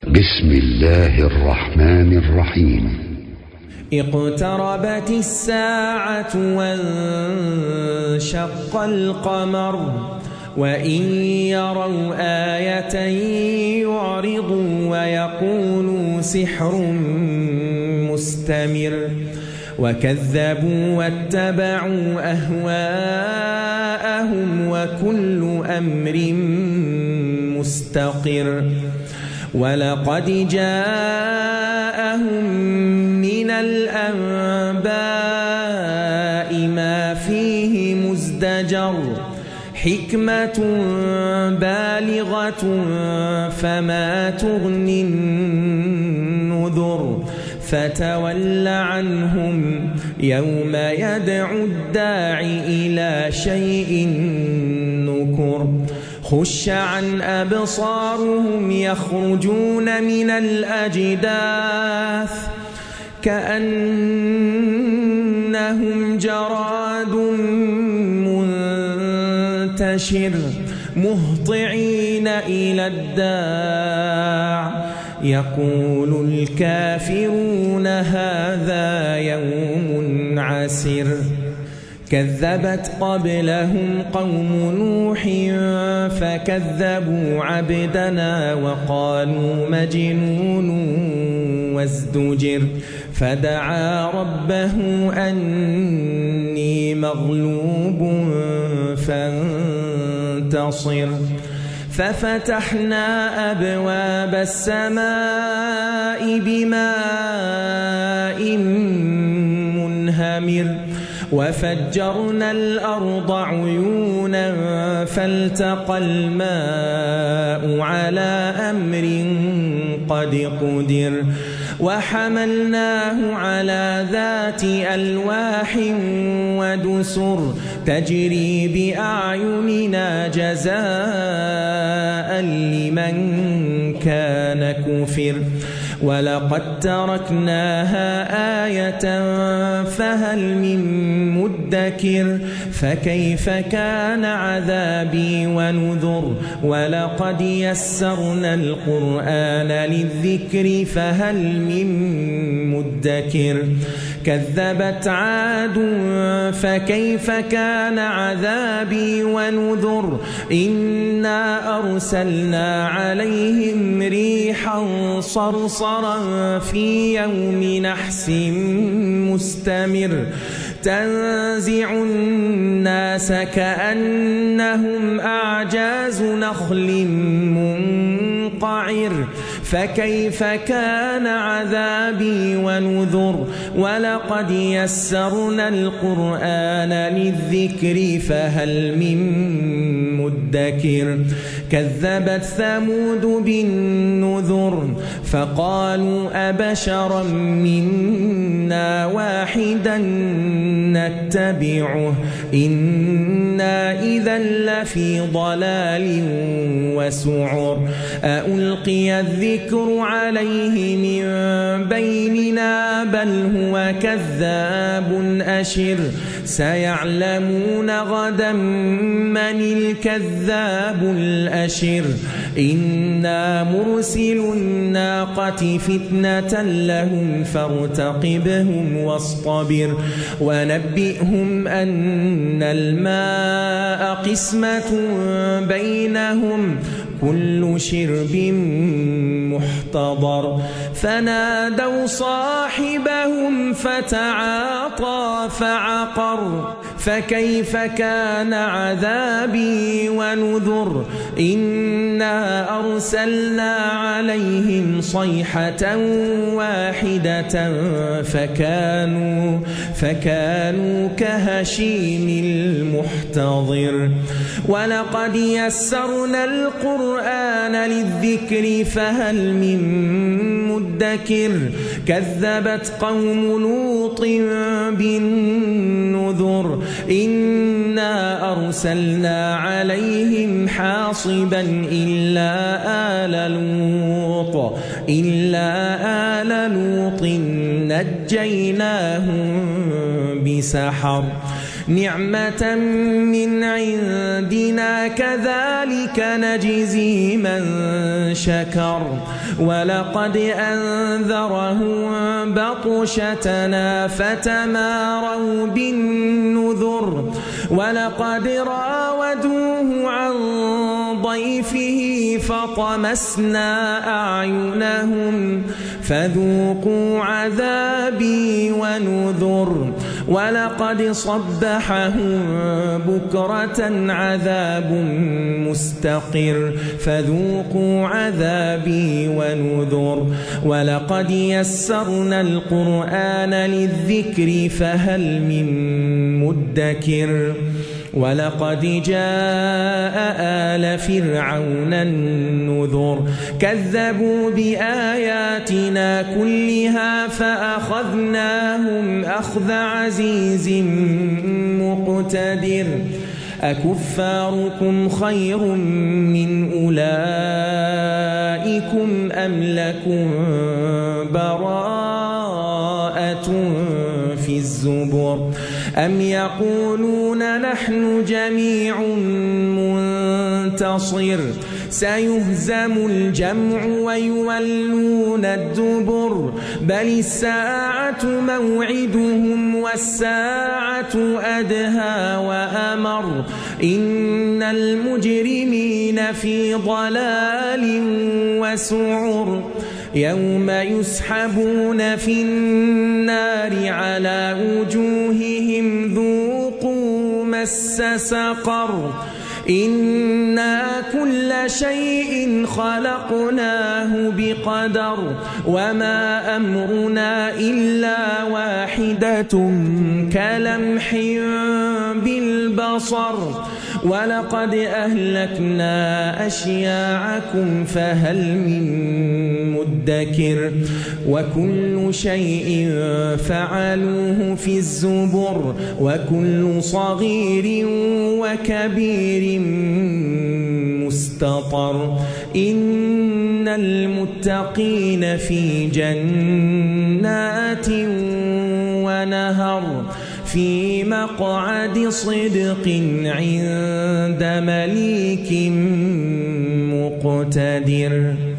بسم الله الرحمن الرحيم. اقتربت الساعة وانشق القمر وإن يروا آية يعرضوا ويقولوا سحر مستمر وكذبوا واتبعوا أهواءهم وكل أمر مستقر ولقد جاءهم من الأنباء ما فيه مزدجر حكمة بالغة فما تغني النذر فتول عنهم يوم يدعو الداعي إلى شيء نكر خش عن أبصارهم يخرجون من الأجداث كأنهم جراد منتشر مهطعين إلى الداع يقول الكافرون هذا يوم عسر كذبت قبلهم قوم نوح فكذبوا عبدنا وقالوا مجنون وازدجر فدعا ربه أني مغلوب فانتصر ففتحنا أبواب السماء بماء منهمر وفجرنا الأرض عيونا فالتقى الماء على أمر قد قدر وحملناه على ذات ألواح ودسر تجري بأعيننا جزاء لمن كان كفر ولقد تركناها آية فهل من مدكر فكيف كان عذابي ونذر ولقد يسرنا القرآن للذكر فهل من مدكر كذبت عاد فكيف كان عذابي ونذر إنا أرسلنا عليهم ريحا صرصرا في يوم نحس مستمر تنزع الناس كأنهم أعجاز نخل منقعر فكيف كان عذابي ونذر ولقد يسرنا القرآن للذكر فهل من مدكر كذبت ثمود بالنذر فقالوا أبشرا منا واحدا نتبعه إنا إذا لفي ضلال وسعر ألقي الذكر عليه من بيننا بل هو كذاب أشر سيعلمون غدا من الكذاب الأشر إنا مرسل الناقة فتنة لهم فارتقبهم واصطبر ونبئهم أن الماء قسمة بينهم كل شرب محتضر فنادوا صاحبهم فتعاطى فعقر فكيف كان عذابي ونذر إنا أرسلنا عليهم صيحة واحدة فكانوا كهشيم المحتضر ولقد يسرنا القرآن للذكر فهل من مدكر كذبت قوم لوط بالنذر إنا أرسلنا عليهم حاصبا إلا آل لوط نجيناهم بسحر نعمة من عندنا كذلك نجزي من شكر ولقد أنذرهم بطشتنا فتماروا بالنذر ولقد راودوه عن ضيفه فطمسنا أعينهم فذوقوا عذابي ونذر ولقد صبحهم بكرة عذاب مستقر فذوقوا عذابي ونذر ولقد يسرنا القرآن للذكر فهل من مدكر ولقد جاء آل فرعون النذر كذبوا بآياتنا كلها فأخذناهم أخذ عزيز مقتدر أكفاركم خير من أولئكم أم لكم براءة في الزبر أم يقولون نحن جميع منتصر سيهزم الجمع ويولون الدبر بل الساعة موعدهم والساعة أدهى وأمر إن المجرمين في ضلال وسعر يوم يسحبون في النار على وجوههم ذوقوا مس سقر إنا كل شيء خلقناه بقدر وما أمرنا إلا واحدة كلمح بالبصر ولقد أهلكنا أشياعكم فهل من مدكر وكل شيء فعلوه في الزبر وكل صغير وكبير مستطر إن المتقين في جنات ونهر في مقعد صدق عند مليك مقتدر.